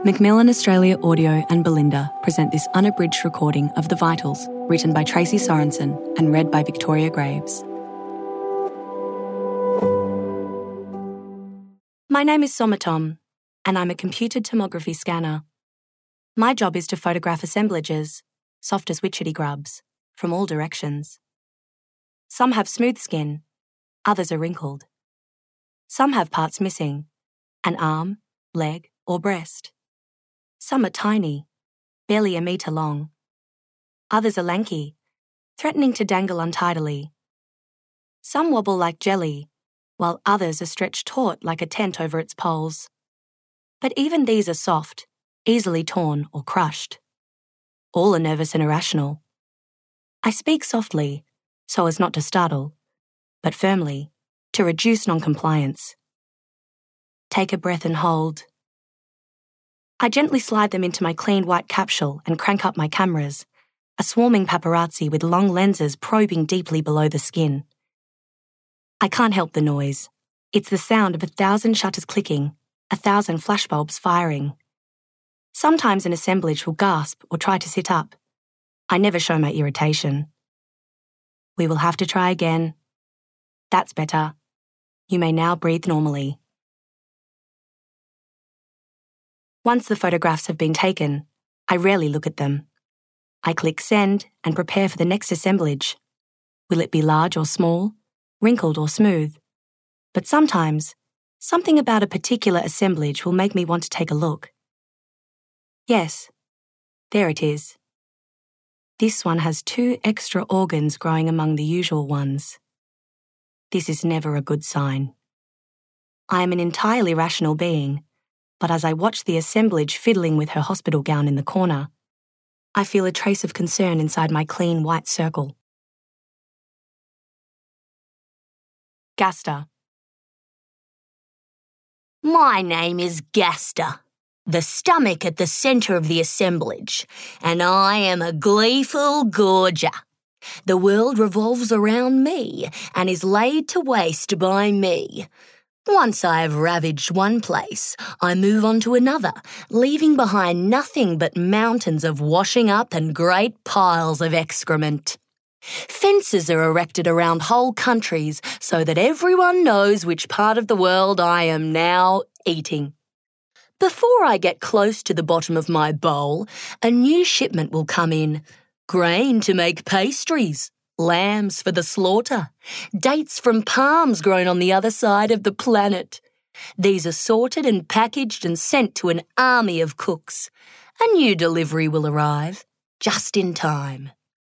Macmillan Australia Audio and Belinda present this unabridged recording of The Vitals, written by Tracy Sorensen and read by Victoria Graves. My name is Somatom, and I'm a computed tomography scanner. My job is to photograph assemblages, soft as witchetty grubs, from all directions. Some have smooth skin, others are wrinkled. Some have parts missing, an arm, leg, or breast. Some are tiny, barely a metre long. Others are lanky, threatening to dangle untidily. Some wobble like jelly, while others are stretched taut like a tent over its poles. But even these are soft, easily torn or crushed. All are nervous and irrational. I speak softly, so as not to startle, but firmly, to reduce non-compliance. Take a breath and hold. I gently slide them into my clean white capsule and crank up my cameras, a swarming paparazzi with long lenses probing deeply below the skin. I can't help the noise. It's the sound of 1,000 shutters clicking, 1,000 flashbulbs firing. Sometimes an assemblage will gasp or try to sit up. I never show my irritation. We will have to try again. That's better. You may now breathe normally. Once the photographs have been taken, I rarely look at them. I click send and prepare for the next assemblage. Will it be large or small, wrinkled or smooth? But sometimes, something about a particular assemblage will make me want to take a look. Yes, there it is. This one has 2 extra organs growing among the usual ones. This is never a good sign. I am an entirely rational being, but as I watch the assemblage fiddling with her hospital gown in the corner, I feel a trace of concern inside my clean white circle. Gaster. My name is Gaster, the stomach at the centre of the assemblage, and I am a gleeful gorger. The world revolves around me and is laid to waste by me. Once I have ravaged one place, I move on to another, leaving behind nothing but mountains of washing up and great piles of excrement. Fences are erected around whole countries so that everyone knows which part of the world I am now eating. Before I get close to the bottom of my bowl, a new shipment will come in. Grain to make pastries, lambs for the slaughter, dates from palms grown on the other side of the planet. These are sorted and packaged and sent to an army of cooks. A new delivery will arrive, just in time.